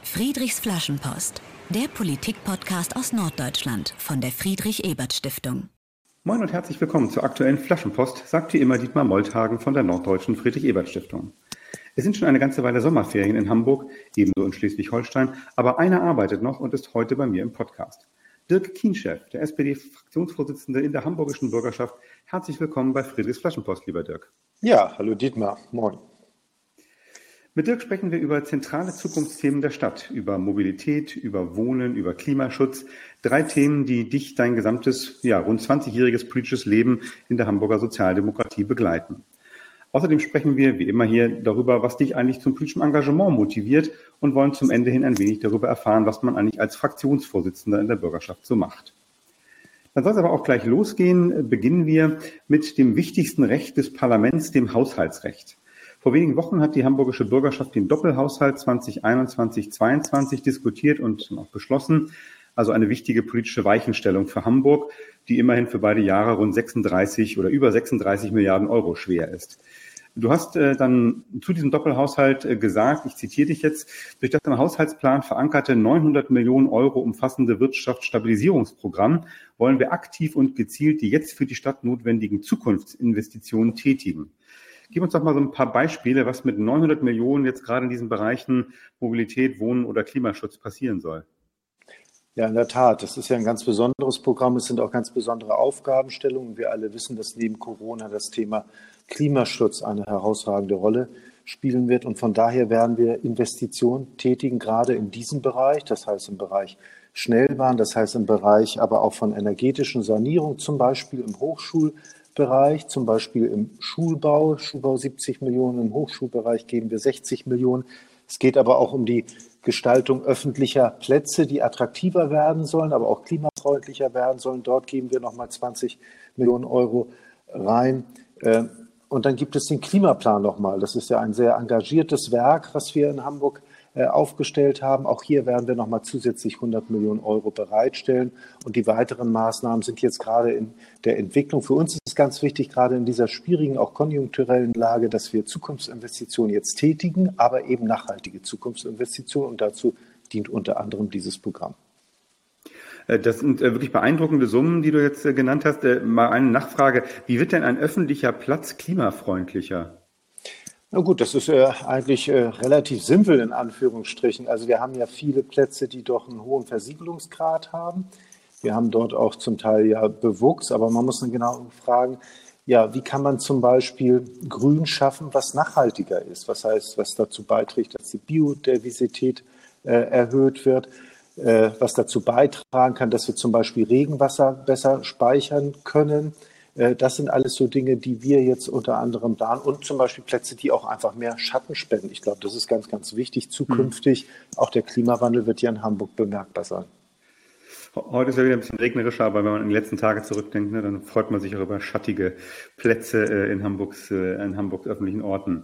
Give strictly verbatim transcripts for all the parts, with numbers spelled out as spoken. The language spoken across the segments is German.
Friedrichs Flaschenpost, der Politik-Podcast aus Norddeutschland von der Friedrich-Ebert-Stiftung. Moin und herzlich willkommen zur aktuellen Flaschenpost, sagt wie immer Dietmar Molthagen von der Norddeutschen Friedrich-Ebert-Stiftung. Es sind schon eine ganze Weile Sommerferien in Hamburg, ebenso in Schleswig-Holstein, aber einer arbeitet noch und ist heute bei mir im Podcast. Dirk Kienchef, der S P D-Fraktionsvorsitzende in der hamburgischen Bürgerschaft. Herzlich willkommen bei Friedrichs Flaschenpost, lieber Dirk. Ja, hallo Dietmar, moin. Mit Dirk sprechen wir über zentrale Zukunftsthemen der Stadt, über Mobilität, über Wohnen, über Klimaschutz. Drei Themen, die dich dein gesamtes, ja, rund zwanzigjähriges politisches Leben in der Hamburger Sozialdemokratie begleiten. Außerdem sprechen wir, wie immer hier, darüber, was dich eigentlich zum politischen Engagement motiviert und wollen zum Ende hin ein wenig darüber erfahren, was man eigentlich als Fraktionsvorsitzender in der Bürgerschaft so macht. Dann soll es aber auch gleich losgehen. Beginnen wir mit dem wichtigsten Recht des Parlaments, dem Haushaltsrecht. Vor wenigen Wochen hat die hamburgische Bürgerschaft den Doppelhaushalt zwanzig einundzwanzig zweiundzwanzig diskutiert und auch beschlossen. Also eine wichtige politische Weichenstellung für Hamburg, die immerhin für beide Jahre rund sechsunddreißig oder über sechsunddreißig Milliarden Euro schwer ist. Du hast äh, dann zu diesem Doppelhaushalt äh, gesagt, ich zitiere dich jetzt, durch das im Haushaltsplan verankerte neunhundert Millionen Euro umfassende Wirtschaftsstabilisierungsprogramm wollen wir aktiv und gezielt die jetzt für die Stadt notwendigen Zukunftsinvestitionen tätigen. Gib uns doch mal so ein paar Beispiele, was mit neunhundert Millionen jetzt gerade in diesen Bereichen Mobilität, Wohnen oder Klimaschutz passieren soll. Ja, in der Tat. Das ist ja ein ganz besonderes Programm. Es sind auch ganz besondere Aufgabenstellungen. Wir alle wissen, dass neben Corona das Thema Klimaschutz eine herausragende Rolle spielen wird. Und von daher werden wir Investitionen tätigen, gerade in diesem Bereich. Das heißt im Bereich Schnellbahn, das heißt im Bereich aber auch von energetischen Sanierung, zum Beispiel im Hochschulbereich, zum Beispiel im Schulbau. Schulbau siebzig Millionen, im Hochschulbereich geben wir sechzig Millionen. Es geht aber auch um die Gestaltung öffentlicher Plätze, die attraktiver werden sollen, aber auch klimafreundlicher werden sollen. Dort geben wir nochmal zwanzig Millionen Euro rein. Und dann gibt es den Klimaplan nochmal. Das ist ja ein sehr engagiertes Werk, was wir in Hamburg aufgestellt haben. Auch hier werden wir nochmal zusätzlich hundert Millionen Euro bereitstellen. Und die weiteren Maßnahmen sind jetzt gerade in der Entwicklung. Für uns ist es ganz wichtig, gerade in dieser schwierigen, auch konjunkturellen Lage, dass wir Zukunftsinvestitionen jetzt tätigen, aber eben nachhaltige Zukunftsinvestitionen. Und dazu dient unter anderem dieses Programm. Das sind wirklich beeindruckende Summen, die du jetzt genannt hast. Mal eine Nachfrage. Wie wird denn ein öffentlicher Platz klimafreundlicher? Na gut, das ist äh, eigentlich äh, relativ simpel in Anführungsstrichen. Also wir haben ja viele Plätze, die doch einen hohen Versiegelungsgrad haben. Wir haben dort auch zum Teil ja Bewuchs, aber man muss dann genau fragen, ja, wie kann man zum Beispiel Grün schaffen, was nachhaltiger ist? Was heißt, was dazu beiträgt, dass die Biodiversität äh, erhöht wird, äh, was dazu beitragen kann, dass wir zum Beispiel Regenwasser besser speichern können. Das sind alles so Dinge, die wir jetzt unter anderem planen und zum Beispiel Plätze, die auch einfach mehr Schatten spenden. Ich glaube, das ist ganz, ganz wichtig zukünftig. Mhm. Auch der Klimawandel wird hier in Hamburg bemerkbar sein. Heute ist ja wieder ein bisschen regnerischer, aber wenn man an die letzten Tage zurückdenkt, ne, dann freut man sich auch über schattige Plätze äh, in Hamburgs, äh, in Hamburgs öffentlichen Orten.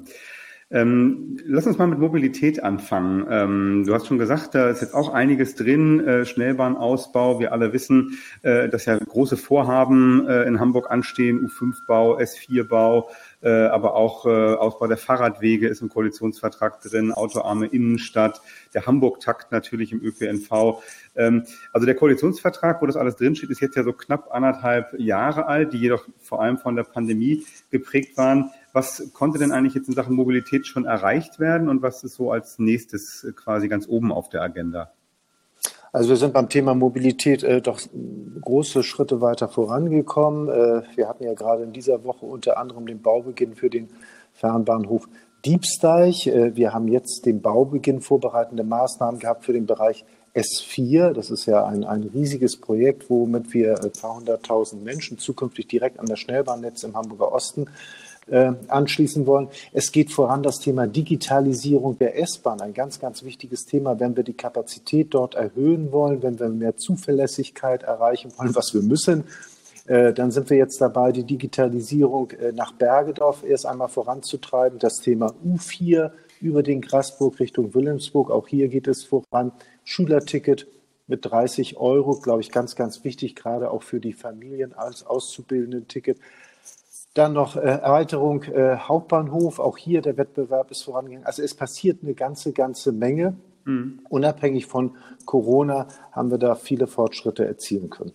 Ähm, lass uns mal mit Mobilität anfangen. Ähm, du hast schon gesagt, da ist jetzt auch einiges drin, äh, Schnellbahnausbau. Wir alle wissen, äh, dass ja große Vorhaben äh, in Hamburg anstehen, U fünf Bau, S vier Bau, äh, aber auch äh, Ausbau der Fahrradwege ist im Koalitionsvertrag drin, autoarme Innenstadt, der Hamburg-Takt natürlich im Ö P N V. Ähm, also der Koalitionsvertrag, wo das alles drinsteht, ist jetzt ja so knapp anderthalb Jahre alt, die jedoch vor allem von der Pandemie geprägt waren. Was konnte denn eigentlich jetzt in Sachen Mobilität schon erreicht werden und was ist so als nächstes quasi ganz oben auf der Agenda? Also wir sind beim Thema Mobilität äh, doch große Schritte weiter vorangekommen. Äh, wir hatten ja gerade in dieser Woche unter anderem den Baubeginn für den Fernbahnhof Diebsdeich. Äh, wir haben jetzt den Baubeginn vorbereitende Maßnahmen gehabt für den Bereich S vier. Das ist ja ein, ein riesiges Projekt, womit wir ein paar hunderttausend Menschen zukünftig direkt an das Schnellbahnnetz im Hamburger Osten Äh, anschließen wollen. Es geht voran das Thema Digitalisierung der S-Bahn, ein ganz, ganz wichtiges Thema, wenn wir die Kapazität dort erhöhen wollen, wenn wir mehr Zuverlässigkeit erreichen wollen, was wir müssen, äh, dann sind wir jetzt dabei, die Digitalisierung äh, nach Bergedorf erst einmal voranzutreiben. Das Thema U vier über den Grasburg Richtung Wilhelmsburg, auch hier geht es voran. Schülerticket mit dreißig Euro, glaube ich, ganz, ganz wichtig, gerade auch für die Familien als Auszubildenden-Ticket. Dann noch äh, Erweiterung äh, Hauptbahnhof, auch hier der Wettbewerb ist vorangegangen. Also es passiert eine ganze, ganze Menge. Mhm. Unabhängig von Corona haben wir da viele Fortschritte erzielen können.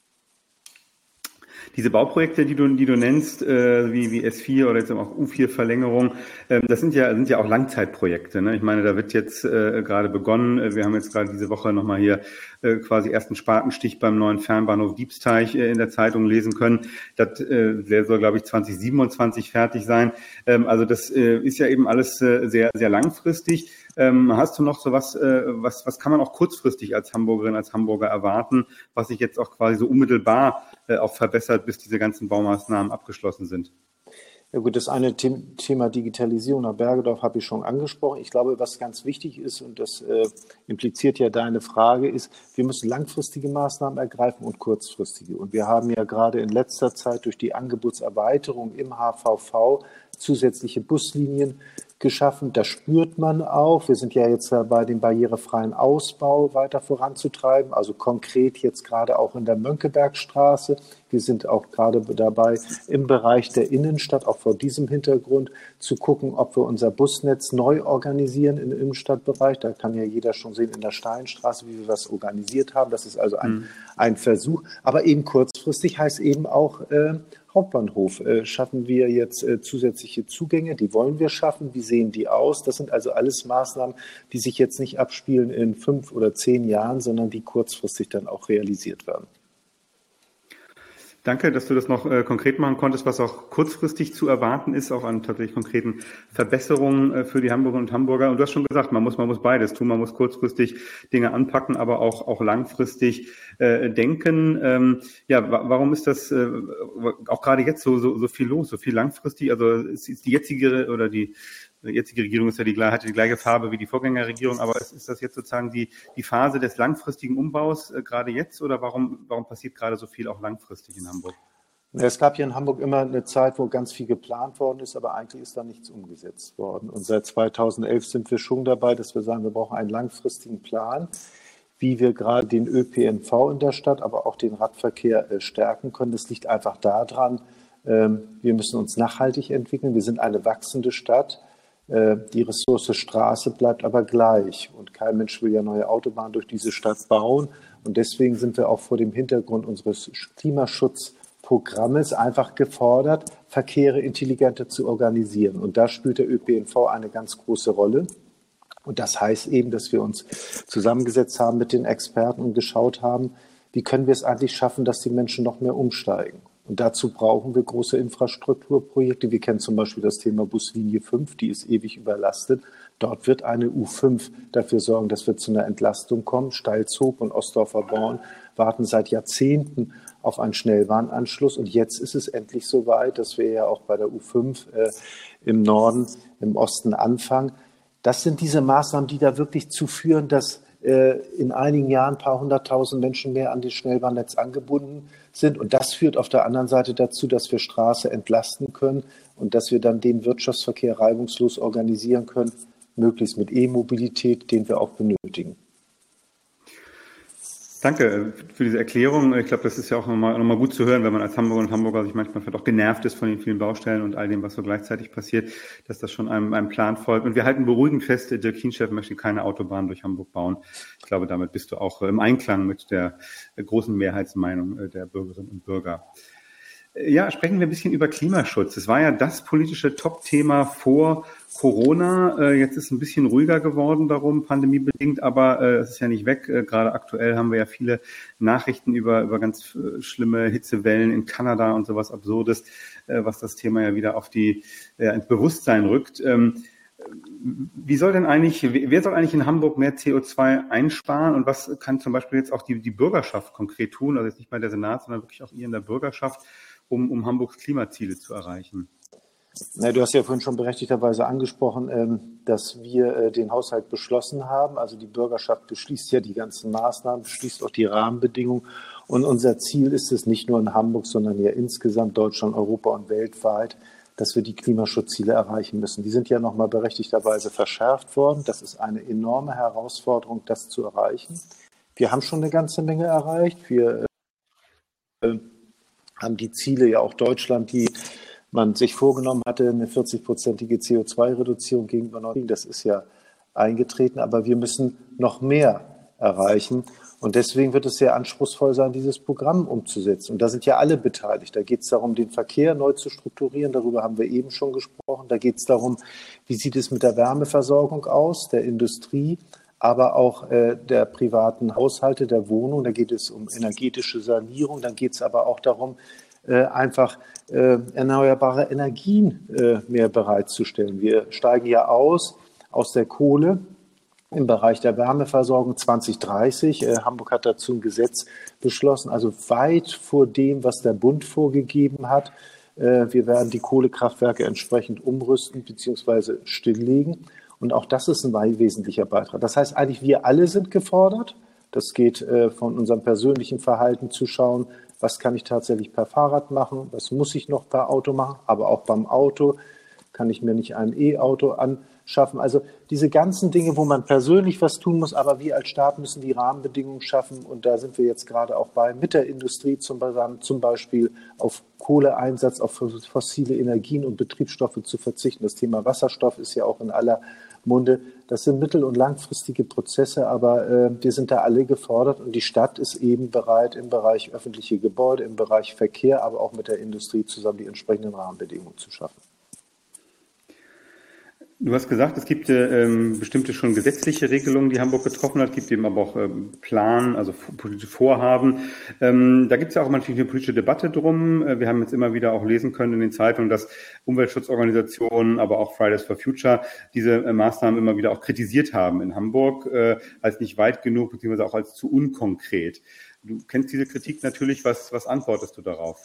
Diese Bauprojekte, die du, die du nennst, äh, wie, wie S vier oder jetzt auch U vier Verlängerung, ähm, das sind ja, sind ja auch Langzeitprojekte, ne? Ich meine, da wird jetzt äh, gerade begonnen. Wir haben jetzt gerade diese Woche nochmal hier äh, quasi ersten Spatenstich beim neuen Fernbahnhof Diebsteich äh, in der Zeitung lesen können. Das äh, der soll, glaube ich, zwanzig siebenundzwanzig fertig sein. Ähm, also das äh, ist ja eben alles äh, sehr, sehr langfristig. Ähm, hast du noch so was, äh, was, was kann man auch kurzfristig als Hamburgerin, als Hamburger erwarten, was sich jetzt auch quasi so unmittelbar äh, auch verbessert, bis diese ganzen Baumaßnahmen abgeschlossen sind? Ja gut, das eine Thema Digitalisierung nach Bergedorf habe ich schon angesprochen. Ich glaube, was ganz wichtig ist, und das äh, impliziert ja deine Frage, ist, wir müssen langfristige Maßnahmen ergreifen und kurzfristige. Und wir haben ja gerade in letzter Zeit durch die Angebotserweiterung im H V V zusätzliche Buslinien geschaffen. Das spürt man auch. Wir sind ja jetzt dabei, den barrierefreien Ausbau weiter voranzutreiben, also konkret jetzt gerade auch in der Mönckebergstraße. Wir sind auch gerade dabei, im Bereich der Innenstadt, auch vor diesem Hintergrund, zu gucken, ob wir unser Busnetz neu organisieren im Innenstadtbereich. Da kann ja jeder schon sehen in der Steinstraße, wie wir das organisiert haben. Das ist also ein, mhm. ein Versuch. Aber eben kurzfristig heißt eben auch, äh, Hauptbahnhof äh, schaffen wir jetzt äh, zusätzliche Zugänge, die wollen wir schaffen. Wie sehen die aus? Das sind also alles Maßnahmen, die sich jetzt nicht abspielen in fünf oder zehn Jahren, sondern die kurzfristig dann auch realisiert werden. Danke, dass du das noch äh, konkret machen konntest, was auch kurzfristig zu erwarten ist, auch an tatsächlich konkreten Verbesserungen äh, für die Hamburgerinnen und Hamburger. Und du hast schon gesagt, man muss, man muss beides tun. Man muss kurzfristig Dinge anpacken, aber auch, auch langfristig äh, denken. Ähm, ja, wa- warum ist das äh, auch gerade jetzt so, so, so viel los, so viel langfristig? Also ist, ist die jetzige oder die Die jetzige Regierung ist ja die, hat die gleiche Farbe wie die Vorgängerregierung, aber ist, ist das jetzt sozusagen die, die Phase des langfristigen Umbaus äh, gerade jetzt oder warum, warum passiert gerade so viel auch langfristig in Hamburg? Es gab hier in Hamburg immer eine Zeit, wo ganz viel geplant worden ist, aber eigentlich ist da nichts umgesetzt worden. Und seit zweitausendelf sind wir schon dabei, dass wir sagen, wir brauchen einen langfristigen Plan, wie wir gerade den Ö P N V in der Stadt, aber auch den Radverkehr äh, stärken können. Das liegt einfach daran, äh, wir müssen uns nachhaltig entwickeln. Wir sind eine wachsende Stadt. Die Ressource Straße bleibt aber gleich und kein Mensch will ja neue Autobahnen durch diese Stadt bauen. Und deswegen sind wir auch vor dem Hintergrund unseres Klimaschutzprogrammes einfach gefordert, Verkehre intelligenter zu organisieren. Und da spielt der Ö P N V eine ganz große Rolle. Und das heißt eben, dass wir uns zusammengesetzt haben mit den Experten und geschaut haben, wie können wir es eigentlich schaffen, dass die Menschen noch mehr umsteigen. Und dazu brauchen wir große Infrastrukturprojekte. Wir kennen zum Beispiel das Thema Buslinie fünf, die ist ewig überlastet. Dort wird eine U fünf dafür sorgen, dass wir zu einer Entlastung kommen. Steilzhoop und Ostdorfer Born warten seit Jahrzehnten auf einen Schnellbahnanschluss. Und jetzt ist es endlich soweit, dass wir ja auch bei der U fünf äh, im Norden, im Osten anfangen. Das sind diese Maßnahmen, die da wirklich zu führen, dass äh, in einigen Jahren ein paar hunderttausend Menschen mehr an das Schnellbahnnetz angebunden sind. Und das führt auf der anderen Seite dazu, dass wir Straße entlasten können und dass wir dann den Wirtschaftsverkehr reibungslos organisieren können, möglichst mit E-Mobilität, den wir auch benötigen. Danke für diese Erklärung. Ich glaube, das ist ja auch nochmal, nochmal gut zu hören, wenn man als Hamburger und Hamburger sich manchmal vielleicht auch genervt ist von den vielen Baustellen und all dem, was so gleichzeitig passiert, dass das schon einem, einem Plan folgt. Und wir halten beruhigend fest, Dirk Hienchef möchte keine Autobahn durch Hamburg bauen. Ich glaube, damit bist du auch im Einklang mit der großen Mehrheitsmeinung der Bürgerinnen und Bürger. Ja, sprechen wir ein bisschen über Klimaschutz. Es war ja das politische Top-Thema vor Corona. Jetzt ist es ein bisschen ruhiger geworden darum, pandemiebedingt, aber es ist ja nicht weg. Gerade aktuell haben wir ja viele Nachrichten über, über ganz schlimme Hitzewellen in Kanada und sowas Absurdes, was das Thema ja wieder auf die, ja, ins Bewusstsein rückt. Wie soll denn eigentlich, wer soll eigentlich in Hamburg mehr C O zwei einsparen und was kann zum Beispiel jetzt auch die, die Bürgerschaft konkret tun, also jetzt nicht mal der Senat, sondern wirklich auch ihr in der Bürgerschaft, um, um Hamburgs Klimaziele zu erreichen? Na, du hast ja vorhin schon berechtigterweise angesprochen, dass wir den Haushalt beschlossen haben. Also die Bürgerschaft beschließt ja die ganzen Maßnahmen, beschließt auch die Rahmenbedingungen. Und unser Ziel ist es nicht nur in Hamburg, sondern ja insgesamt Deutschland, Europa und weltweit, dass wir die Klimaschutzziele erreichen müssen. Die sind ja nochmal berechtigterweise verschärft worden. Das ist eine enorme Herausforderung, das zu erreichen. Wir haben schon eine ganze Menge erreicht. Wir äh, haben die Ziele ja auch Deutschland, die man sich vorgenommen hatte, eine vierzig-prozentige C O zwei Reduzierung gegenüber neunzehn. Das ist ja eingetreten, aber wir müssen noch mehr erreichen. Und deswegen wird es sehr anspruchsvoll sein, dieses Programm umzusetzen. Und da sind ja alle beteiligt. Da geht es darum, den Verkehr neu zu strukturieren. Darüber haben wir eben schon gesprochen. Da geht es darum, wie sieht es mit der Wärmeversorgung aus, der Industrie, aber auch äh, der privaten Haushalte, der Wohnung. Da geht es um energetische Sanierung. Dann geht es aber auch darum, äh, einfach äh, erneuerbare Energien äh, mehr bereitzustellen. Wir steigen ja aus aus der Kohle im Bereich der Wärmeversorgung zwanzig dreißig. Äh, Hamburg hat dazu ein Gesetz beschlossen, also weit vor dem, was der Bund vorgegeben hat. Äh, wir werden die Kohlekraftwerke entsprechend umrüsten bzw. stilllegen. Und auch das ist ein wesentlicher Beitrag. Das heißt eigentlich, wir alle sind gefordert. Das geht äh, von unserem persönlichen Verhalten zu schauen, was kann ich tatsächlich per Fahrrad machen, was muss ich noch per Auto machen, aber auch beim Auto kann ich mir nicht ein E-Auto anschaffen. Also diese ganzen Dinge, wo man persönlich was tun muss, aber wir als Staat müssen die Rahmenbedingungen schaffen. Und da sind wir jetzt gerade auch bei, mit der Industrie zum Beispiel auf Kohleeinsatz, auf fossile Energien und Betriebsstoffe zu verzichten. Das Thema Wasserstoff ist ja auch in aller Munde. Das sind mittel- und langfristige Prozesse, aber äh, wir sind da alle gefordert. Und die Stadt ist eben bereit, im Bereich öffentliche Gebäude, im Bereich Verkehr, aber auch mit der Industrie zusammen die entsprechenden Rahmenbedingungen zu schaffen. Du hast gesagt, es gibt ähm, bestimmte schon gesetzliche Regelungen, die Hamburg getroffen hat. Es gibt eben aber auch ähm, Plan, also politische Vorhaben. Ähm, da gibt es ja auch natürlich eine politische Debatte drum. Äh, wir haben jetzt immer wieder auch lesen können in den Zeitungen, dass Umweltschutzorganisationen, aber auch Fridays for Future diese äh, Maßnahmen immer wieder auch kritisiert haben in Hamburg, äh, als nicht weit genug, beziehungsweise auch als zu unkonkret. Du kennst diese Kritik natürlich. Was, was antwortest du darauf?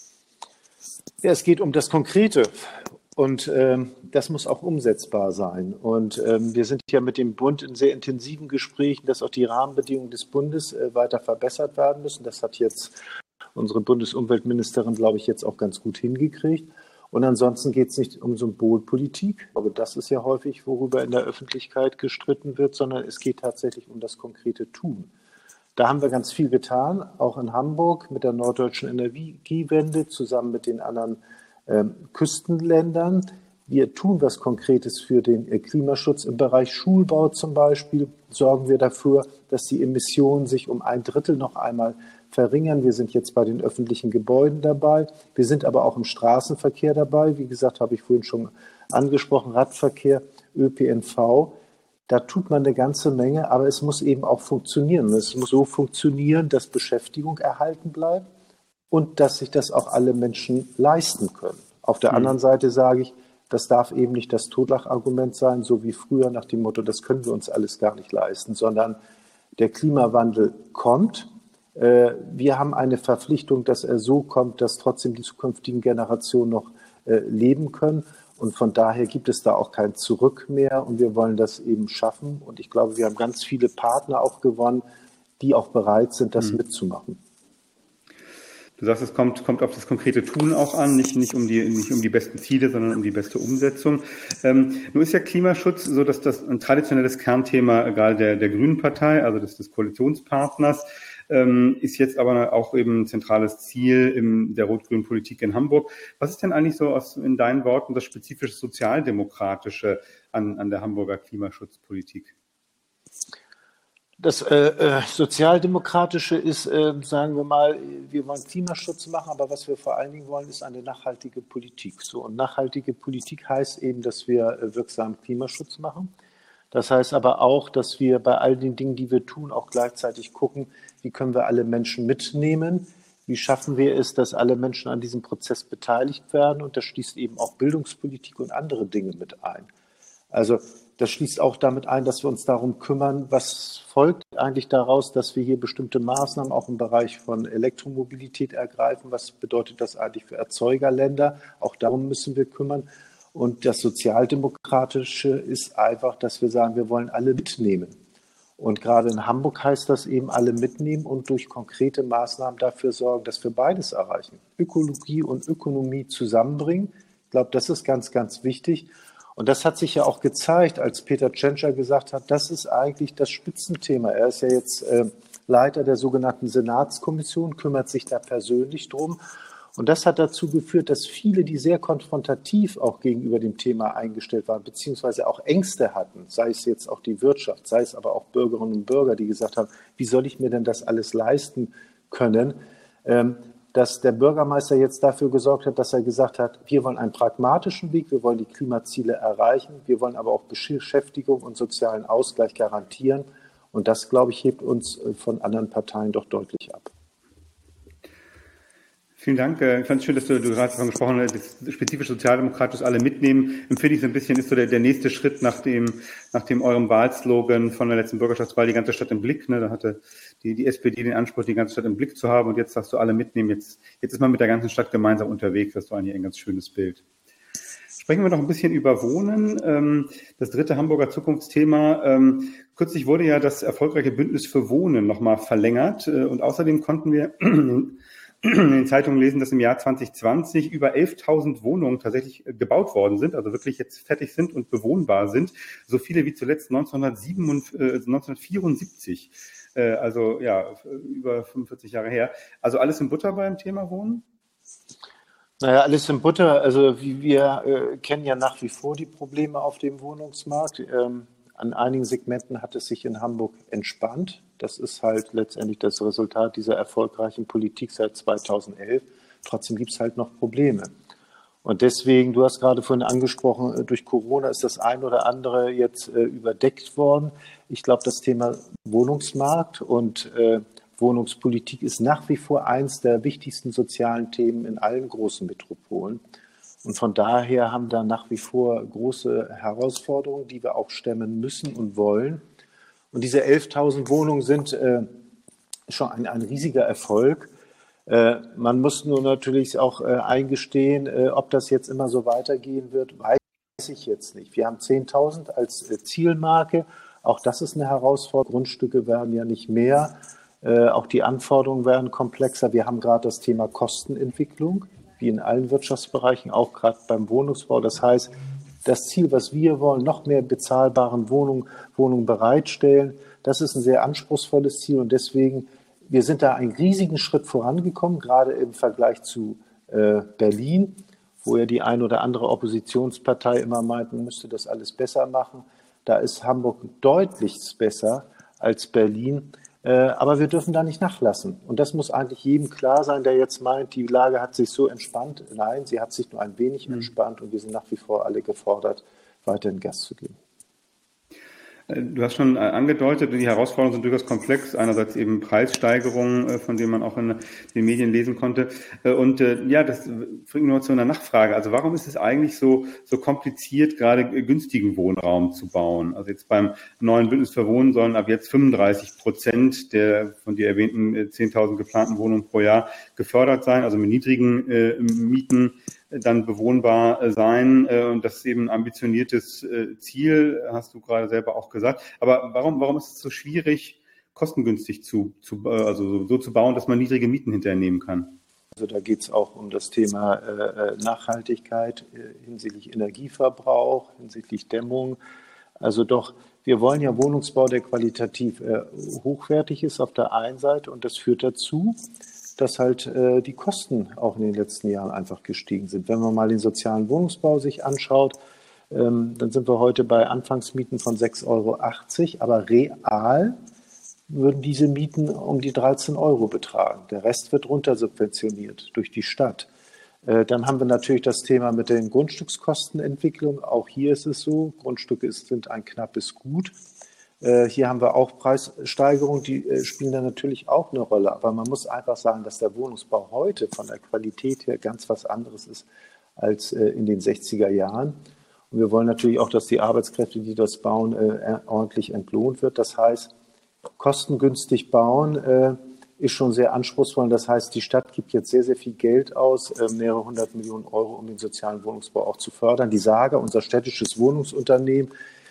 Ja, es geht um das Konkrete. Und ähm, das muss auch umsetzbar sein. Und ähm, wir sind ja mit dem Bund in sehr intensiven Gesprächen, dass auch die Rahmenbedingungen des Bundes äh, weiter verbessert werden müssen. Das hat jetzt unsere Bundesumweltministerin, glaube ich, jetzt auch ganz gut hingekriegt. Und ansonsten geht es nicht um Symbolpolitik, aber das ist ja häufig, worüber in der Öffentlichkeit gestritten wird, sondern es geht tatsächlich um das konkrete Tun. Da haben wir ganz viel getan, auch in Hamburg mit der norddeutschen Energiewende zusammen mit den anderen Ähm, Küstenländern. Wir tun was Konkretes für den äh, Klimaschutz. Im Bereich Schulbau zum Beispiel sorgen wir dafür, dass die Emissionen sich um ein Drittel noch einmal verringern. Wir sind jetzt bei den öffentlichen Gebäuden dabei. Wir sind aber auch im Straßenverkehr dabei. Wie gesagt, habe ich vorhin schon angesprochen, Radverkehr, Ö P N V. Da tut man eine ganze Menge, aber es muss eben auch funktionieren. Es muss so funktionieren, dass Beschäftigung erhalten bleibt und dass sich das auch alle Menschen leisten können. Auf der mhm. anderen Seite sage ich, das darf eben nicht das Totschlagargument sein, so wie früher nach dem Motto, das können wir uns alles gar nicht leisten, sondern der Klimawandel kommt. Wir haben eine Verpflichtung, dass er so kommt, dass trotzdem die zukünftigen Generationen noch leben können. Und von daher gibt es da auch kein Zurück mehr. Und wir wollen das eben schaffen. Und ich glaube, wir haben ganz viele Partner auch gewonnen, die auch bereit sind, das mhm. mitzumachen. Du sagst, es kommt, kommt auf das konkrete Tun auch an, nicht, nicht, um die, nicht um die besten Ziele, sondern um die beste Umsetzung. Ähm, nun ist ja Klimaschutz so, dass das ein traditionelles Kernthema egal der, der Grünen Partei, also des, des Koalitionspartners, ähm, ist jetzt aber auch eben ein zentrales Ziel in der rot-grünen Politik in Hamburg. Was ist denn eigentlich so aus, in deinen Worten das spezifisch Sozialdemokratische an, an der Hamburger Klimaschutzpolitik? Das äh, äh, Sozialdemokratische ist, äh, sagen wir mal, wir wollen Klimaschutz machen, aber was wir vor allen Dingen wollen, ist eine nachhaltige Politik. So, und nachhaltige Politik heißt eben, dass wir äh, wirksamen Klimaschutz machen. Das heißt aber auch, dass wir bei all den Dingen, die wir tun, auch gleichzeitig gucken, wie können wir alle Menschen mitnehmen, wie schaffen wir es, dass alle Menschen an diesem Prozess beteiligt werden. Und das schließt eben auch Bildungspolitik und andere Dinge mit ein. Also das schließt auch damit ein, dass wir uns darum kümmern, was folgt eigentlich daraus, dass wir hier bestimmte Maßnahmen auch im Bereich von Elektromobilität ergreifen. Was bedeutet das eigentlich für Erzeugerländer? Auch darum müssen wir kümmern. Und das Sozialdemokratische ist einfach, dass wir sagen, wir wollen alle mitnehmen. Und gerade in Hamburg heißt das eben alle mitnehmen und durch konkrete Maßnahmen dafür sorgen, dass wir beides erreichen. Ökologie und Ökonomie zusammenbringen. Ich glaube, das ist ganz, ganz wichtig. Und das hat sich ja auch gezeigt, als Peter Tschentscher gesagt hat, das ist eigentlich das Spitzenthema. Er ist ja jetzt äh, Leiter der sogenannten Senatskommission, kümmert sich da persönlich drum. Und das hat dazu geführt, dass viele, die sehr konfrontativ auch gegenüber dem Thema eingestellt waren, beziehungsweise auch Ängste hatten, sei es jetzt auch die Wirtschaft, sei es aber auch Bürgerinnen und Bürger, die gesagt haben, wie soll ich mir denn das alles leisten können, ähm, dass der Bürgermeister jetzt dafür gesorgt hat, dass er gesagt hat, wir wollen einen pragmatischen Weg, wir wollen die Klimaziele erreichen, wir wollen aber auch Beschäftigung und sozialen Ausgleich garantieren. Und das, glaube ich, hebt uns von anderen Parteien doch deutlich ab. Vielen Dank. Ich fand es schön, dass du, du gerade davon gesprochen hast, das spezifisch sozialdemokratisch alle mitnehmen. Empfinde ich so ein bisschen, ist so der, der nächste Schritt nach dem, nach dem eurem Wahlslogan von der letzten Bürgerschaftswahl, die ganze Stadt im Blick. Ne? Da hatte die, die S P D den Anspruch, die ganze Stadt im Blick zu haben. Und jetzt sagst du alle mitnehmen. Jetzt, jetzt ist man mit der ganzen Stadt gemeinsam unterwegs. Das war eigentlich ein ganz schönes Bild. Sprechen wir noch ein bisschen über Wohnen. Das dritte Hamburger Zukunftsthema. Kürzlich wurde ja das erfolgreiche Bündnis für Wohnen nochmal verlängert. Und außerdem konnten wir in den Zeitungen lesen, dass im Jahr zwanzig zwanzig über elftausend Wohnungen tatsächlich gebaut worden sind, also wirklich jetzt fertig sind und bewohnbar sind. So viele wie zuletzt neunzehnhundertvierundsiebzig. Also ja, über fünfundvierzig Jahre her. Also alles in Butter beim Thema Wohnen? Naja, alles in Butter. Also wir äh, kennen ja nach wie vor die Probleme auf dem Wohnungsmarkt. Ähm, an einigen Segmenten hat es sich in Hamburg entspannt. Das ist halt letztendlich das Resultat dieser erfolgreichen Politik seit zweitausendelf. Trotzdem gibt es halt noch Probleme. Und deswegen, du hast gerade vorhin angesprochen, durch Corona ist das ein oder andere jetzt äh, überdeckt worden. Ich glaube, das Thema Wohnungsmarkt und äh, Wohnungspolitik ist nach wie vor eins der wichtigsten sozialen Themen in allen großen Metropolen. Und von daher haben da nach wie vor große Herausforderungen, die wir auch stemmen müssen und wollen. Und diese elftausend Wohnungen sind äh, schon ein, ein riesiger Erfolg. Äh, man muss nur natürlich auch äh, eingestehen, äh, ob das jetzt immer so weitergehen wird, weiß ich jetzt nicht. Wir haben zehntausend als äh, Zielmarke. Auch das ist eine Herausforderung. Grundstücke werden ja nicht mehr. Äh, auch die Anforderungen werden komplexer. Wir haben gerade das Thema Kostenentwicklung, wie in allen Wirtschaftsbereichen, auch gerade beim Wohnungsbau. Das heißt, das Ziel, was wir wollen, noch mehr bezahlbaren Wohnungen, Wohnungen bereitstellen, das ist ein sehr anspruchsvolles Ziel. Und deswegen, wir sind da einen riesigen Schritt vorangekommen, gerade im Vergleich zu äh, Berlin, wo ja die ein oder andere Oppositionspartei immer meint, man müsste das alles besser machen. Da ist Hamburg deutlich besser als Berlin. Aber wir dürfen da nicht nachlassen. Und das muss eigentlich jedem klar sein, der jetzt meint, die Lage hat sich so entspannt. Nein, sie hat sich nur ein wenig entspannt und wir sind nach wie vor alle gefordert, weiterhin Gas zu geben. Du hast schon angedeutet, die Herausforderungen sind durchaus komplex. Einerseits eben Preissteigerungen, von denen man auch in den Medien lesen konnte. Und ja, das bringt nur zu einer Nachfrage. Also warum ist es eigentlich so, so kompliziert, gerade günstigen Wohnraum zu bauen? Also jetzt beim neuen Bündnis für Wohnen sollen ab jetzt fünfunddreißig Prozent der von dir erwähnten zehntausend geplanten Wohnungen pro Jahr gefördert sein, also mit niedrigen äh, Mieten dann bewohnbar sein. Und das ist eben ein ambitioniertes Ziel, hast du gerade selber auch gesagt. Aber warum, warum ist es so schwierig, kostengünstig zu, zu also so zu bauen, dass man niedrige Mieten hinterher nehmen kann? Also da geht es auch um das Thema äh, Nachhaltigkeit äh, hinsichtlich Energieverbrauch, hinsichtlich Dämmung. Also doch, wir wollen ja Wohnungsbau, der qualitativ äh, hochwertig ist auf der einen Seite und das führt dazu, dass halt äh, die Kosten auch in den letzten Jahren einfach gestiegen sind. Wenn man mal den sozialen Wohnungsbau sich anschaut, ähm, dann sind wir heute bei Anfangsmieten von sechs Euro achtzig, aber real würden diese Mieten um die dreizehn Euro betragen. Der Rest wird runtersubventioniert durch die Stadt. Äh, dann haben wir natürlich das Thema mit den Grundstückskostenentwicklung. Auch hier ist es so, Grundstücke ist, sind ein knappes Gut. Hier haben wir auch Preissteigerungen, die spielen da natürlich auch eine Rolle. Aber man muss einfach sagen, dass der Wohnungsbau heute von der Qualität her ganz was anderes ist als in den sechziger Jahren. Und wir wollen natürlich auch, dass die Arbeitskräfte, die das bauen, ordentlich entlohnt wird. Das heißt, kostengünstig bauen ist schon sehr anspruchsvoll. Das heißt, die Stadt gibt jetzt sehr, sehr viel Geld aus, mehrere hundert Millionen Euro, um den sozialen Wohnungsbau auch zu fördern. Die Saga, unser städtisches Wohnungsunternehmen,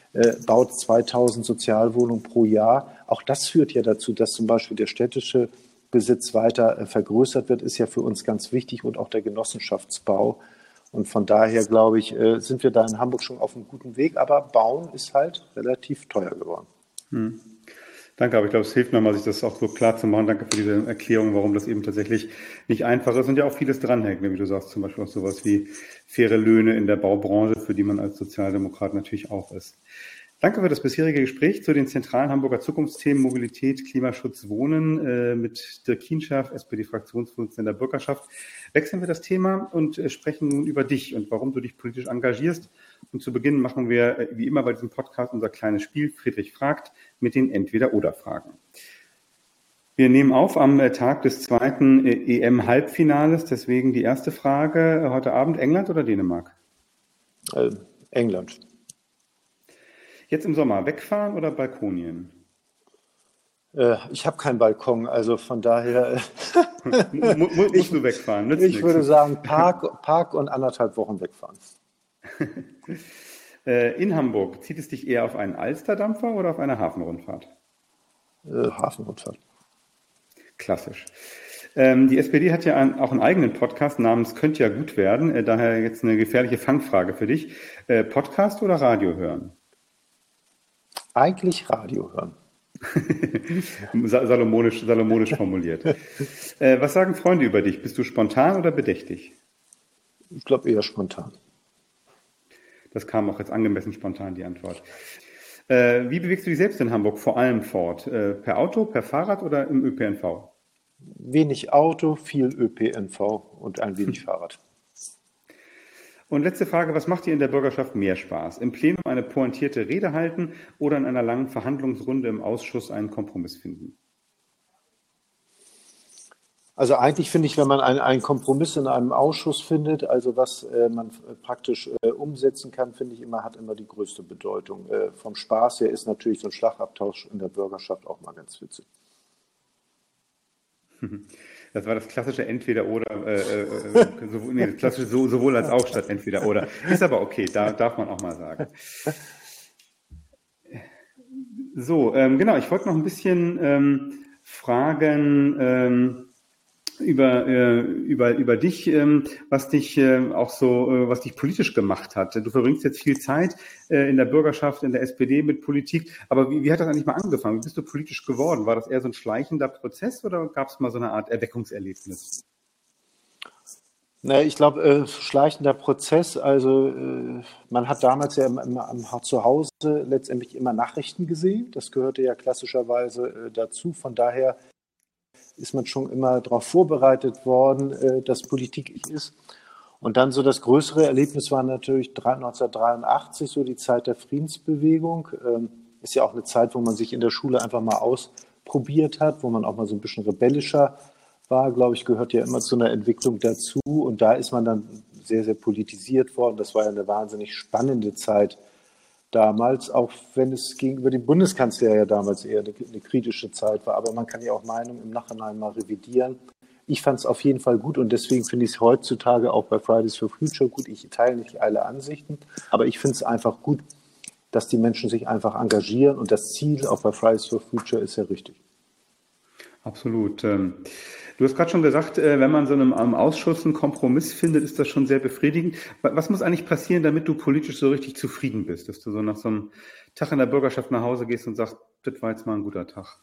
baut zweitausend Sozialwohnungen pro Jahr. Auch das führt ja dazu, dass zum Beispiel der städtische Besitz weiter vergrößert wird, ist ja für uns ganz wichtig und auch der Genossenschaftsbau. Und von daher, glaube ich, sind wir da in Hamburg schon auf einem guten Weg. Aber Bauen ist halt relativ teuer geworden. Hm. Danke, aber ich glaube, es hilft nochmal, sich das auch so klar zu machen. Danke für diese Erklärung, warum das eben tatsächlich nicht einfach ist und ja auch vieles dranhängt, wie du sagst, zum Beispiel auch sowas wie faire Löhne in der Baubranche, für die man als Sozialdemokrat natürlich auch ist. Danke für das bisherige Gespräch zu den zentralen Hamburger Zukunftsthemen Mobilität, Klimaschutz, Wohnen äh, mit Dirk Kienscherf, S P D-Fraktionsvorsitzender der Bürgerschaft. Wechseln wir das Thema und äh, sprechen nun über dich und warum du dich politisch engagierst. Und zu Beginn machen wir, äh, wie immer bei diesem Podcast, unser kleines Spiel Friedrich fragt mit den Entweder-Oder-Fragen. Wir nehmen auf am äh, Tag des zweiten äh, E M-Halbfinales, deswegen die erste Frage äh, heute Abend, England oder Dänemark? Äh, England. Jetzt im Sommer, wegfahren oder Balkonien? Äh, ich habe keinen Balkon, also von daher. Mu- mu- Musst ich, du wegfahren? Nützt ich nichts. würde sagen, Park, Park und anderthalb Wochen wegfahren. Äh, In Hamburg, zieht es dich eher auf einen Alsterdampfer oder auf eine Hafenrundfahrt? Äh, Hafenrundfahrt. Klassisch. Ähm, die S P D hat ja ein, auch einen eigenen Podcast namens Könnte ja gut werden. Äh, daher jetzt eine gefährliche Fangfrage für dich. Äh, Podcast oder Radio hören? Eigentlich Radio hören. Sa- Salomonisch, salomonisch formuliert. Äh, was sagen Freunde über dich? Bist du spontan oder bedächtig? Ich glaube eher spontan. Das kam auch jetzt angemessen spontan, die Antwort. Äh, wie bewegst du dich selbst in Hamburg, vor allem fort? Äh, per Auto, per Fahrrad oder im Ö P N V? Wenig Auto, viel Ö P N V und ein wenig Fahrrad. Und letzte Frage, was macht dir in der Bürgerschaft mehr Spaß? Im Plenum eine pointierte Rede halten oder in einer langen Verhandlungsrunde im Ausschuss einen Kompromiss finden? Also eigentlich finde ich, wenn man einen, einen Kompromiss in einem Ausschuss findet, also was äh, man äh, praktisch äh, umsetzen kann, finde ich immer, hat immer die größte Bedeutung. Äh, vom Spaß her ist natürlich so ein Schlagabtausch in der Bürgerschaft auch mal ganz witzig. Das war das klassische Entweder-Oder, äh, äh, sowohl, nee, das klassische so, sowohl als auch statt Entweder-Oder. Ist aber okay, da darf man auch mal sagen. So, ähm, genau, ich wollte noch ein bisschen ähm, fragen ähm, über, äh, über, über dich, ähm, was dich äh, auch so, äh, was dich politisch gemacht hat. Du verbringst jetzt viel Zeit äh, in der Bürgerschaft, in der S P D mit Politik, aber wie, wie hat das eigentlich mal angefangen? Wie bist du politisch geworden? War das eher so ein schleichender Prozess oder gab es mal so eine Art Erweckungserlebnis? Na, ich glaube, äh, schleichender Prozess, also äh, man hat damals ja immer, immer am, zu Hause letztendlich immer Nachrichten gesehen. Das gehörte ja klassischerweise äh, dazu. Von daher ist man schon immer darauf vorbereitet worden, äh, dass Politik ist. Und dann so das größere Erlebnis war natürlich neunzehnhundertdreiundachtzig, so die Zeit der Friedensbewegung. Ähm, ist ja auch eine Zeit, wo man sich in der Schule einfach mal ausprobiert hat, wo man auch mal so ein bisschen rebellischer war, glaube ich, gehört ja immer zu einer Entwicklung dazu. Und da ist man dann sehr, sehr politisiert worden. Das war ja eine wahnsinnig spannende Zeit damals, auch wenn es gegenüber dem Bundeskanzler ja damals eher eine, eine kritische Zeit war. Aber man kann ja auch Meinungen im Nachhinein mal revidieren. Ich fand es auf jeden Fall gut und deswegen finde ich es heutzutage auch bei Fridays for Future gut. Ich teile nicht alle Ansichten, aber ich finde es einfach gut, dass die Menschen sich einfach engagieren und das Ziel auch bei Fridays for Future ist ja richtig. Absolut. Ähm, Du hast gerade schon gesagt, äh, wenn man so einem, einem Ausschuss einen Kompromiss findet, ist das schon sehr befriedigend. Wa- Was muss eigentlich passieren, damit du politisch so richtig zufrieden bist, dass du so nach so einem Tag in der Bürgerschaft nach Hause gehst und sagst, das war jetzt mal ein guter Tag?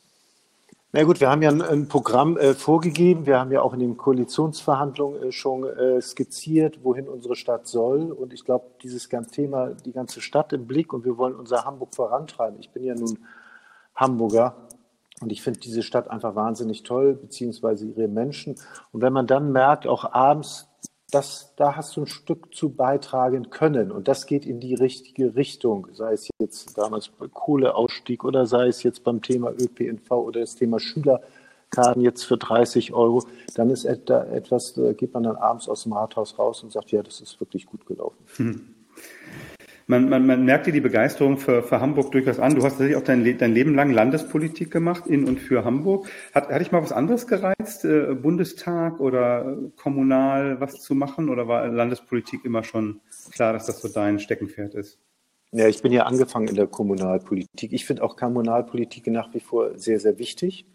Na gut, wir haben ja ein, ein Programm äh, vorgegeben. Wir haben ja auch in den Koalitionsverhandlungen äh, schon äh, skizziert, wohin unsere Stadt soll. Und ich glaube, dieses ganze Thema, die ganze Stadt im Blick und wir wollen unser Hamburg vorantreiben. Ich bin ja nun Hamburger und ich finde diese Stadt einfach wahnsinnig toll, beziehungsweise ihre Menschen. Und wenn man dann merkt, auch abends, dass, da hast du ein Stück zu beitragen können und das geht in die richtige Richtung, sei es jetzt damals bei Kohleausstieg oder sei es jetzt beim Thema Ö P N V oder das Thema Schülerkarten jetzt für dreißig Euro, dann ist da etwas, da geht man dann abends aus dem Rathaus raus und sagt, ja, das ist wirklich gut gelaufen. Hm. Man, man, man merkt dir die Begeisterung für, für Hamburg durchaus an. Du hast tatsächlich auch dein, Le- dein Leben lang Landespolitik gemacht in und für Hamburg. Hat, hat dich mal was anderes gereizt, äh, Bundestag oder kommunal was zu machen? Oder war Landespolitik immer schon klar, dass das so dein Steckenpferd ist? Ja, ich bin ja angefangen in der Kommunalpolitik. Ich finde auch Kommunalpolitik nach wie vor sehr, sehr wichtig.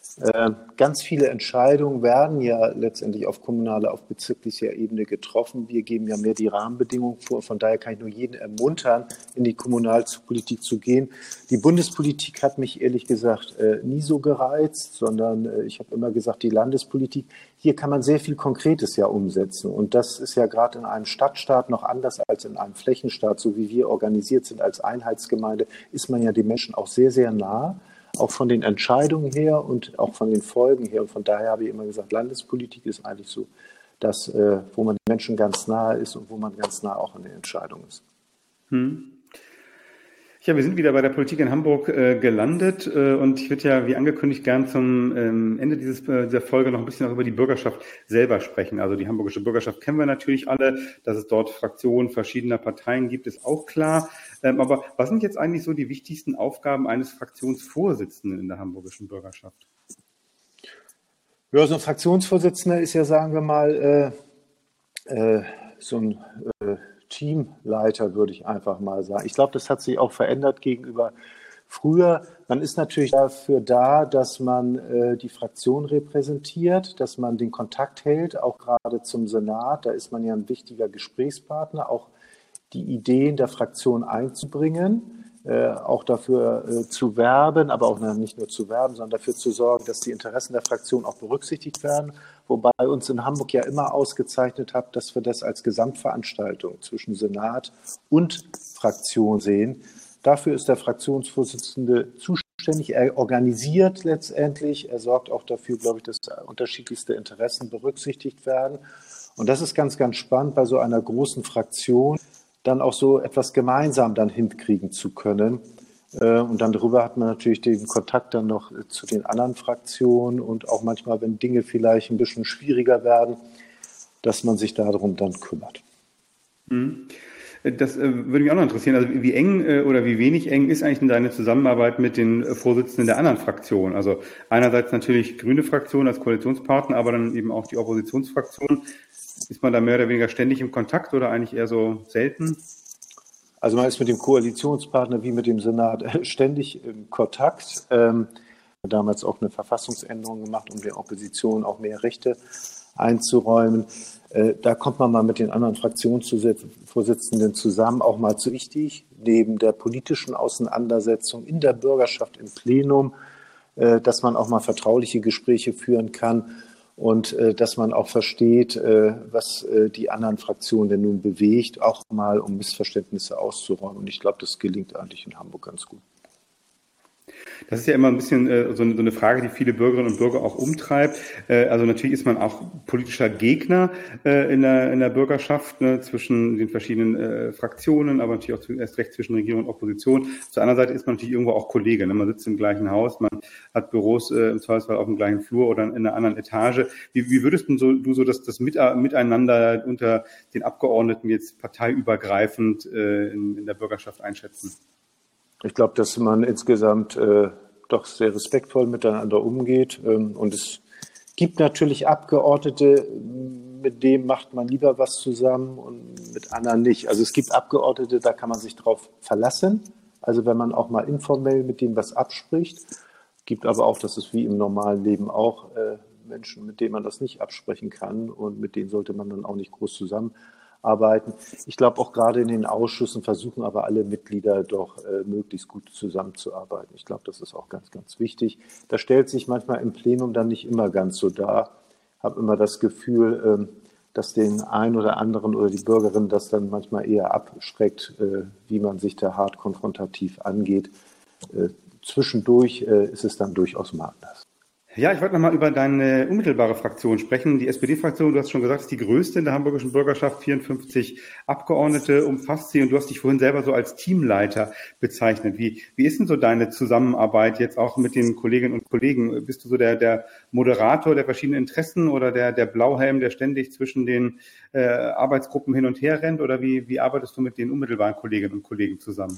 Äh, ganz viele Entscheidungen werden ja letztendlich auf kommunaler, auf bezirklicher Ebene getroffen. Wir geben ja mehr die Rahmenbedingungen vor. Von daher kann ich nur jeden ermuntern, in die Kommunalpolitik zu gehen. Die Bundespolitik hat mich ehrlich gesagt äh, nie so gereizt, sondern äh, ich habe immer gesagt, die Landespolitik. Hier kann man sehr viel Konkretes ja umsetzen. Und das ist ja gerade in einem Stadtstaat noch anders als in einem Flächenstaat. So wie wir organisiert sind als Einheitsgemeinde, ist man ja den Menschen auch sehr, sehr nah. Auch von den Entscheidungen her und auch von den Folgen her. Und von daher habe ich immer gesagt, Landespolitik ist eigentlich so das, äh, wo man den Menschen ganz nahe ist und wo man ganz nah auch an den Entscheidungen ist. Hm. Ja, wir sind wieder bei der Politik in Hamburg äh, gelandet äh, und ich würde ja, wie angekündigt, gern zum ähm, Ende dieses, äh, dieser Folge noch ein bisschen auch über die Bürgerschaft selber sprechen. Also die hamburgische Bürgerschaft kennen wir natürlich alle, dass es dort Fraktionen verschiedener Parteien gibt, ist auch klar. Ähm, aber was sind jetzt eigentlich so die wichtigsten Aufgaben eines Fraktionsvorsitzenden in der hamburgischen Bürgerschaft? Ja, so ein Fraktionsvorsitzender ist ja, sagen wir mal, äh, äh, so ein äh, Teamleiter, würde ich einfach mal sagen. Ich glaube, das hat sich auch verändert gegenüber früher. Man ist natürlich dafür da, dass man äh, die Fraktion repräsentiert, dass man den Kontakt hält, auch gerade zum Senat. Da ist man ja ein wichtiger Gesprächspartner, auch die Ideen der Fraktion einzubringen, äh, auch dafür äh, zu werben, aber auch nicht nur zu werben, sondern dafür zu sorgen, dass die Interessen der Fraktion auch berücksichtigt werden. Wobei uns in Hamburg ja immer ausgezeichnet hat, dass wir das als Gesamtveranstaltung zwischen Senat und Fraktion sehen. Dafür ist der Fraktionsvorsitzende zuständig. Er organisiert letztendlich. Er sorgt auch dafür, glaube ich, dass unterschiedlichste Interessen berücksichtigt werden. Und das ist ganz, ganz spannend, bei so einer großen Fraktion dann auch so etwas gemeinsam dann hinkriegen zu können. Und dann darüber hat man natürlich den Kontakt dann noch zu den anderen Fraktionen und auch manchmal, wenn Dinge vielleicht ein bisschen schwieriger werden, dass man sich darum dann kümmert. Das äh, würde mich auch noch interessieren. Also wie eng äh, oder wie wenig eng ist eigentlich denn deine Zusammenarbeit mit den äh, Vorsitzenden der anderen Fraktionen? Also einerseits natürlich grüne Fraktion als Koalitionspartner, aber dann eben auch die Oppositionsfraktion. Ist man da mehr oder weniger ständig im Kontakt oder eigentlich eher so selten? Also man ist mit dem Koalitionspartner wie mit dem Senat ständig im Kontakt. Ähm, damals auch eine Verfassungsänderung gemacht, um der Opposition auch mehr Rechte einzuräumen. Äh, da kommt man mal mit den anderen Fraktionsvorsitzenden zusammen, auch mal zu wichtig, neben der politischen Auseinandersetzung in der Bürgerschaft im Plenum, äh, dass man auch mal vertrauliche Gespräche führen kann. Und äh, dass man auch versteht, äh, was äh, die anderen Fraktionen denn nun bewegt, auch mal um Missverständnisse auszuräumen. Und ich glaube, das gelingt eigentlich in Hamburg ganz gut. Das ist ja immer ein bisschen äh, so, eine, so eine Frage, die viele Bürgerinnen und Bürger auch umtreibt. Äh, also natürlich ist man auch politischer Gegner äh, in, der, in der Bürgerschaft, ne, zwischen den verschiedenen äh, Fraktionen, aber natürlich auch zu, erst recht zwischen Regierung und Opposition. Auf der anderen Seite ist man natürlich irgendwo auch Kollege. Ne? Man sitzt im gleichen Haus, man hat Büros äh, im Zweifelsfall auf dem gleichen Flur oder in einer anderen Etage. Wie, wie würdest du so, du so das, das Miteinander unter den Abgeordneten jetzt parteiübergreifend äh, in, in der Bürgerschaft einschätzen? Ich glaube, dass man insgesamt äh, doch sehr respektvoll miteinander umgeht. Ähm, und es gibt natürlich Abgeordnete, mit denen macht man lieber was zusammen und mit anderen nicht. Also es gibt Abgeordnete, da kann man sich drauf verlassen. Also wenn man auch mal informell mit denen was abspricht. Gibt aber auch, das ist wie im normalen Leben auch, äh, Menschen, mit denen man das nicht absprechen kann. Und mit denen sollte man dann auch nicht groß zusammen arbeiten. Ich glaube, auch gerade in den Ausschüssen versuchen aber alle Mitglieder doch äh, möglichst gut zusammenzuarbeiten. Ich glaube, das ist auch ganz, ganz wichtig. Das stellt sich manchmal im Plenum dann nicht immer ganz so dar. Ich habe immer das Gefühl, ähm, dass den einen oder anderen oder die Bürgerin das dann manchmal eher abschreckt, äh, wie man sich da hart konfrontativ angeht. Äh, zwischendurch äh, ist es dann durchaus mal anders. Ja, ich wollte nochmal über deine unmittelbare Fraktion sprechen. Die S P D-Fraktion, du hast schon gesagt, ist die größte in der hamburgischen Bürgerschaft, vierundfünfzig Abgeordnete umfasst sie und du hast dich vorhin selber so als Teamleiter bezeichnet. Wie, wie ist denn so deine Zusammenarbeit jetzt auch mit den Kolleginnen und Kollegen? Bist du so der, der Moderator der verschiedenen Interessen oder der, der Blauhelm, der ständig zwischen den äh, Arbeitsgruppen hin und her rennt oder wie, wie arbeitest du mit den unmittelbaren Kolleginnen und Kollegen zusammen?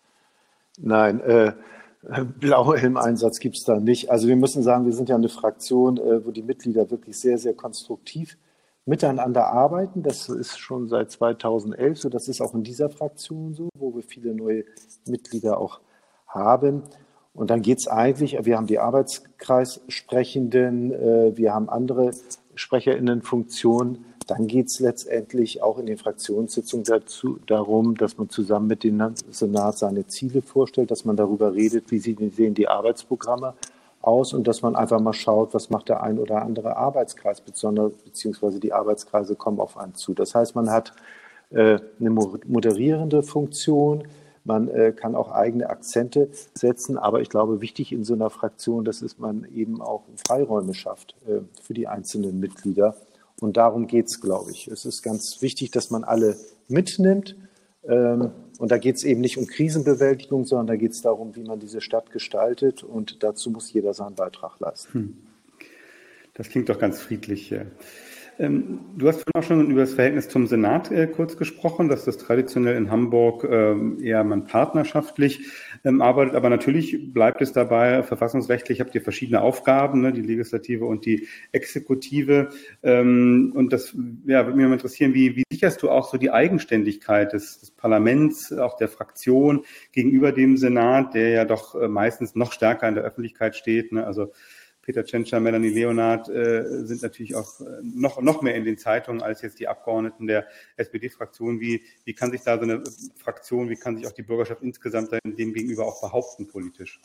Nein, äh, Blauhelm-Einsatz gibt es da nicht. Also wir müssen sagen, wir sind ja eine Fraktion, äh, wo die Mitglieder wirklich sehr, sehr konstruktiv miteinander arbeiten. Das ist schon seit zweitausendelf so. Das ist auch in dieser Fraktion so, wo wir viele neue Mitglieder auch haben. Und dann geht es eigentlich, wir haben die Arbeitskreissprechenden, äh, wir haben andere SprecherInnenfunktionen. Dann geht es letztendlich auch in den Fraktionssitzungen dazu, darum, dass man zusammen mit dem Senat seine Ziele vorstellt, dass man darüber redet, wie sehen die Arbeitsprogramme aus und dass man einfach mal schaut, was macht der ein oder andere Arbeitskreis, beziehungsweise die Arbeitskreise kommen auf einen zu. Das heißt, man hat äh, eine moderierende Funktion, man äh, kann auch eigene Akzente setzen, aber ich glaube, wichtig in so einer Fraktion, das ist, man eben auch Freiräume schafft äh, für die einzelnen Mitglieder. Und darum geht es, glaube ich. Es ist ganz wichtig, dass man alle mitnimmt. Ähm, und da geht es eben nicht um Krisenbewältigung, sondern da geht es darum, wie man diese Stadt gestaltet. Und dazu muss jeder seinen Beitrag leisten. Das klingt doch ganz friedlich. Ähm, du hast vorhin auch schon über das Verhältnis zum Senat äh, kurz gesprochen, dass das traditionell in Hamburg ähm, eher man partnerschaftlich ähm, arbeitet. Aber natürlich bleibt es dabei, verfassungsrechtlich habt ihr verschiedene Aufgaben, ne, die Legislative und die Exekutive. Ähm, und das ja, würde mich mal interessieren, wie, wie sicherst du auch so die Eigenständigkeit des, des Parlaments, auch der Fraktion gegenüber dem Senat, der ja doch äh, meistens noch stärker in der Öffentlichkeit steht, ne? Also Peter Tschentscher, Melanie Leonard äh, sind natürlich auch äh, noch, noch mehr in den Zeitungen als jetzt die Abgeordneten der S P D-Fraktion. Wie, wie kann sich da so eine Fraktion, wie kann sich auch die Bürgerschaft insgesamt dem gegenüber auch behaupten politisch?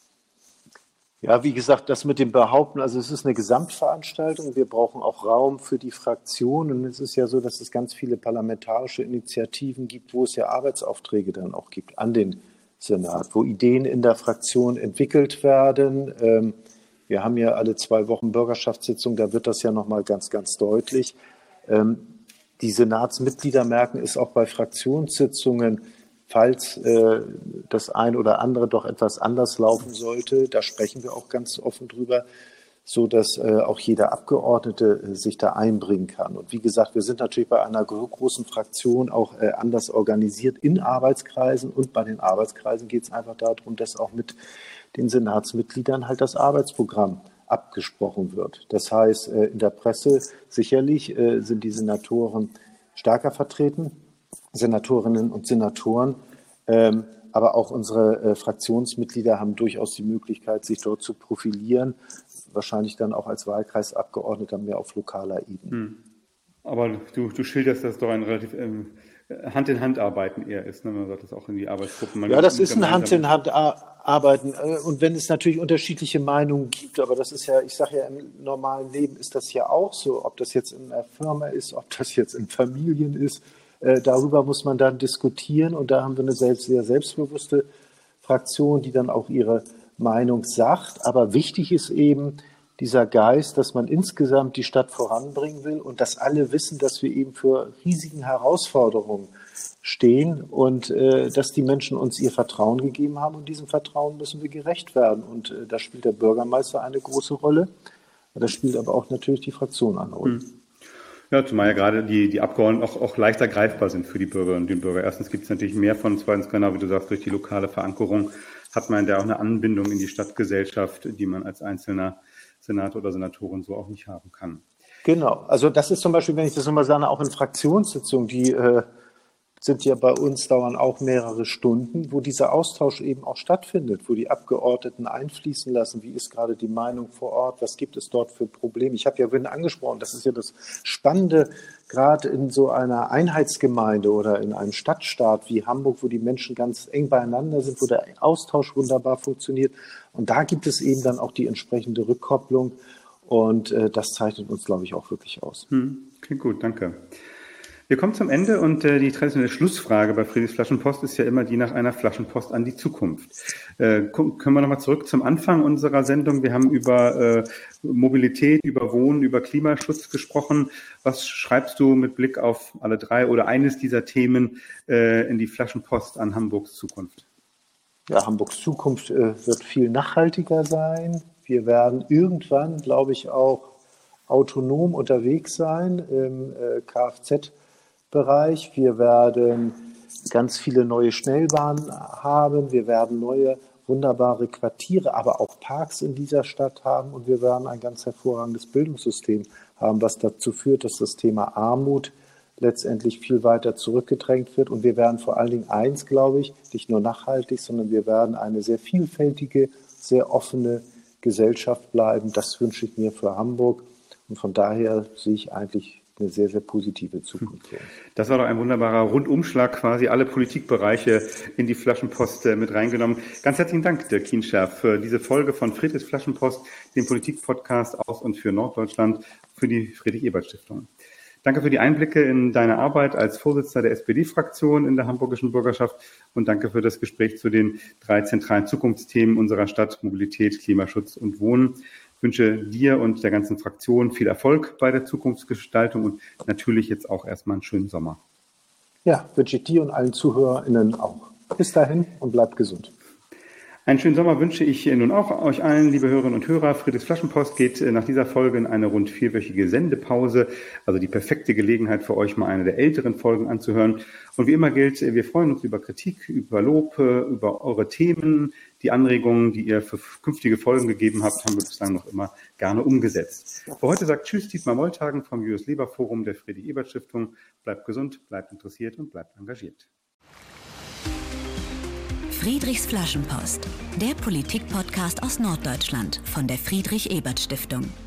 Ja, wie gesagt, das mit dem Behaupten, also es ist eine Gesamtveranstaltung. Wir brauchen auch Raum für die Fraktion. Und es ist ja so, dass es ganz viele parlamentarische Initiativen gibt, wo es ja Arbeitsaufträge dann auch gibt an den Senat, wo Ideen in der Fraktion entwickelt werden. Ähm, Wir haben ja alle zwei Wochen Bürgerschaftssitzung, da wird das ja nochmal ganz, ganz deutlich. Ähm, die Senatsmitglieder merken es auch bei Fraktionssitzungen, falls äh, das ein oder andere doch etwas anders laufen sollte, da sprechen wir auch ganz offen drüber, so dass äh, auch jeder Abgeordnete äh, sich da einbringen kann. Und wie gesagt, wir sind natürlich bei einer großen Fraktion auch äh, anders organisiert in Arbeitskreisen und bei den Arbeitskreisen geht es einfach darum, dass auch mit den Senatsmitgliedern halt das Arbeitsprogramm abgesprochen wird. Das heißt, in der Presse sicherlich sind die Senatoren stärker vertreten, Senatorinnen und Senatoren, aber auch unsere Fraktionsmitglieder haben durchaus die Möglichkeit, sich dort zu profilieren, wahrscheinlich dann auch als Wahlkreisabgeordneter mehr auf lokaler Ebene. Hm. Aber du, du schilderst das doch ein relativ ähm, Hand-in-Hand-Arbeiten eher ist, ne? Man sagt das auch in die Arbeitsgruppen. Man ja, das ist ein Hand-in-Hand-Arbeiten und wenn es natürlich unterschiedliche Meinungen gibt, aber das ist ja, ich sage ja, im normalen Leben ist das ja auch so, ob das jetzt in einer Firma ist, ob das jetzt in Familien ist, äh, darüber muss man dann diskutieren und da haben wir eine selbst, sehr selbstbewusste Fraktion, die dann auch ihre Meinung sagt, aber wichtig ist eben, dieser Geist, dass man insgesamt die Stadt voranbringen will und dass alle wissen, dass wir eben für riesigen Herausforderungen stehen und äh, dass die Menschen uns ihr Vertrauen gegeben haben und diesem Vertrauen müssen wir gerecht werden. Und äh, da spielt der Bürgermeister eine große Rolle, da spielt aber auch natürlich die Fraktion eine Rolle. Ja, zumal ja gerade die, die Abgeordneten auch, auch leichter greifbar sind für die Bürgerinnen und die Bürger. Erstens gibt es natürlich mehr von, zweitens, genau wie du sagst, durch die lokale Verankerung hat man ja auch eine Anbindung in die Stadtgesellschaft, die man als einzelner Senator oder Senatorin so auch nicht haben kann. Genau, also das ist zum Beispiel, wenn ich das nochmal sage, auch in Fraktionssitzungen, die äh, sind ja bei uns, dauern auch mehrere Stunden, wo dieser Austausch eben auch stattfindet, wo die Abgeordneten einfließen lassen, wie ist gerade die Meinung vor Ort, was gibt es dort für Probleme. Ich habe ja vorhin angesprochen, das ist ja das Spannende, gerade in so einer Einheitsgemeinde oder in einem Stadtstaat wie Hamburg, wo die Menschen ganz eng beieinander sind, wo der Austausch wunderbar funktioniert. Und da gibt es eben dann auch die entsprechende Rückkopplung. Und äh, das zeichnet uns, glaube ich, auch wirklich aus. Hm, klingt gut, danke. Wir kommen zum Ende und äh, die traditionelle Schlussfrage bei Friedrichs Flaschenpost ist ja immer die nach einer Flaschenpost an die Zukunft. Äh, können wir nochmal zurück zum Anfang unserer Sendung. Wir haben über äh, Mobilität, über Wohnen, über Klimaschutz gesprochen. Was schreibst du mit Blick auf alle drei oder eines dieser Themen äh, in die Flaschenpost an Hamburgs Zukunft? Ja, Hamburgs Zukunft äh, wird viel nachhaltiger sein. Wir werden irgendwann, glaube ich, auch autonom unterwegs sein im äh, Kfz-Bereich. Wir werden ganz viele neue Schnellbahnen haben. Wir werden neue wunderbare Quartiere, aber auch Parks in dieser Stadt haben. Und wir werden ein ganz hervorragendes Bildungssystem haben, was dazu führt, dass das Thema Armut letztendlich viel weiter zurückgedrängt wird. Und wir werden vor allen Dingen eins, glaube ich, nicht nur nachhaltig, sondern wir werden eine sehr vielfältige, sehr offene Gesellschaft bleiben. Das wünsche ich mir für Hamburg. Und von daher sehe ich eigentlich eine sehr, sehr positive Zukunft. Das war doch ein wunderbarer Rundumschlag, quasi alle Politikbereiche in die Flaschenpost mit reingenommen. Ganz herzlichen Dank, Dirk Kienscher, für diese Folge von Friedrichs Flaschenpost, dem Politik-Podcast aus und für Norddeutschland, für die Friedrich-Ebert-Stiftung. Danke für die Einblicke in deine Arbeit als Vorsitzender der S P D-Fraktion in der hamburgischen Bürgerschaft und danke für das Gespräch zu den drei zentralen Zukunftsthemen unserer Stadt: Mobilität, Klimaschutz und Wohnen. Ich wünsche dir und der ganzen Fraktion viel Erfolg bei der Zukunftsgestaltung und natürlich jetzt auch erstmal einen schönen Sommer. Ja, wünsche ich dir und allen ZuhörerInnen auch. Bis dahin und bleibt gesund. Einen schönen Sommer wünsche ich nun auch euch allen, liebe Hörerinnen und Hörer. Friedrichs Flaschenpost geht nach dieser Folge in eine rund vierwöchige Sendepause, also die perfekte Gelegenheit für euch, mal eine der älteren Folgen anzuhören. Und wie immer gilt, wir freuen uns über Kritik, über Lob, über eure Themen. Die Anregungen, die ihr für künftige Folgen gegeben habt, haben wir bislang noch immer gerne umgesetzt. Für heute sagt Tschüss, Dietmar Moltagen vom Julius Leber Forum der Friedrich-Ebert-Stiftung. Bleibt gesund, bleibt interessiert und bleibt engagiert. Friedrichs Flaschenpost, der Politik-Podcast aus Norddeutschland von der Friedrich-Ebert-Stiftung.